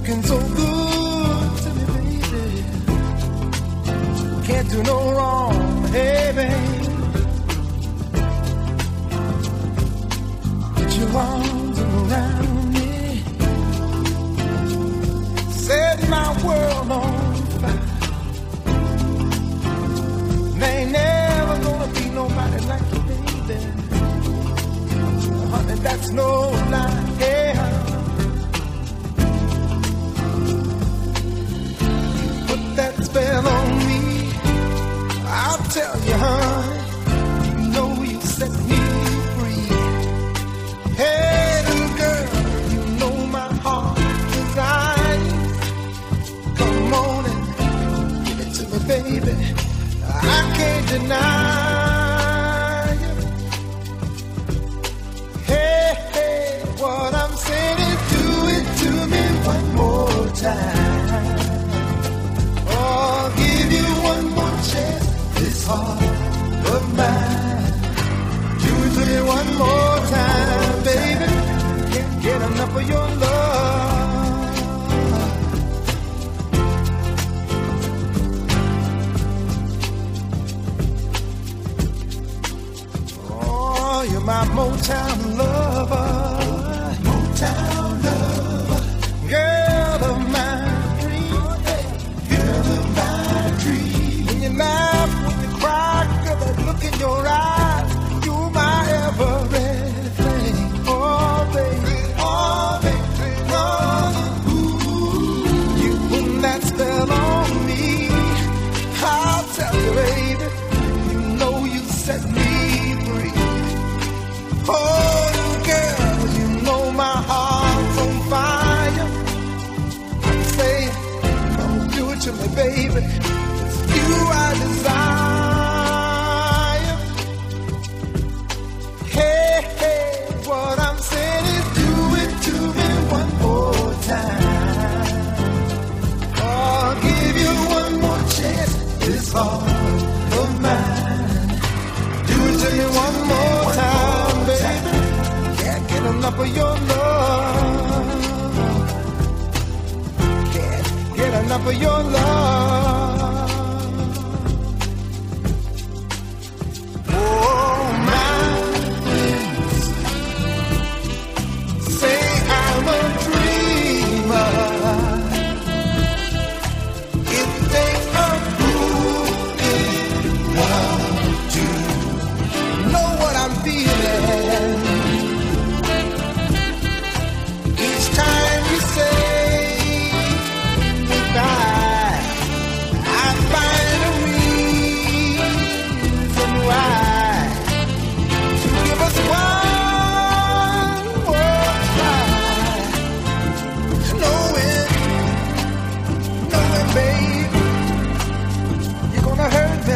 looking so good to me, baby. Can't do no wrong, hey, baby. Put your arms around me, set my world on fire. There ain't never gonna be nobody like you, baby. Honey, that's no lie, yeah. Put that spell on me, I'll tell you, honey. You know you set me free. Hey, little girl, you know my heart desires. Come on and give it to me, baby. I can't deny you. Hey, hey, what I'm saying is do it to me one more time. Oh, I'll give you one more chance, this heart of mine. Do it to me one more time, baby. Can't get enough of your love. You're my Motown lover, Motown lover, girl of my dreams, girl of my dreams. When you laugh, when you cry, girl, that look in your eyes, you're my everything. Oh, baby, oh, ooh, you put that spell on me. I'll tell you, baby, you know you set me free. Oh, girl, you know my heart's on fire. I say, don't do it to me, baby. It's you I desire. Hey, hey, what I'm saying is do it to me one more time. Oh, I'll give you one more chance, this heart of mine. Do it to me one more time, baby. Can't get enough of your love. Can't get enough of your love. Oh, my friends say I'm a dreamer. It takes a fool in love to know what I'm feeling. Each time you say goodbye, I find a reason why to give us one more try. Knowing, babe, you're gonna hurt me.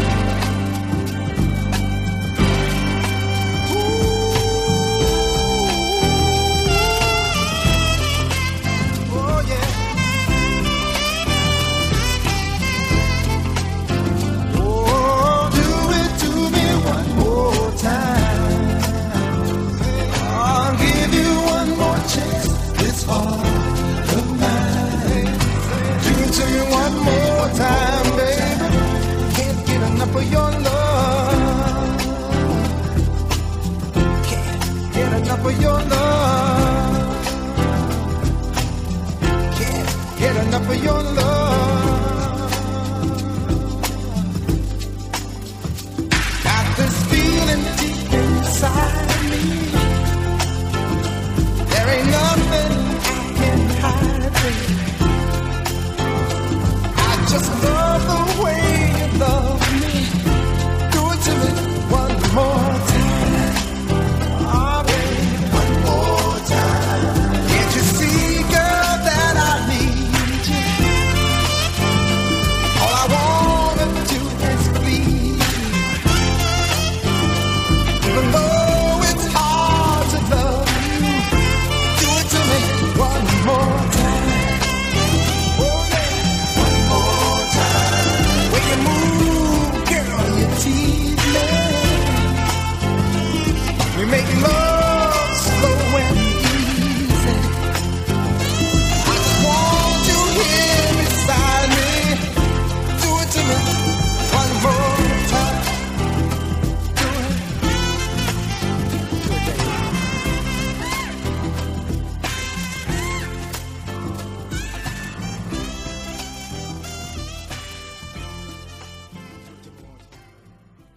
Time, baby, can't get enough of your love. Can't get enough of your love. Can't get enough of your love. Got this feeling deep inside me. There ain't nothing I can hide, baby. Just love the way you love me. Do it to me one more time. Oh, baby, one more time. Can't you see, girl, that I need you? All I wanna do is please you. Even though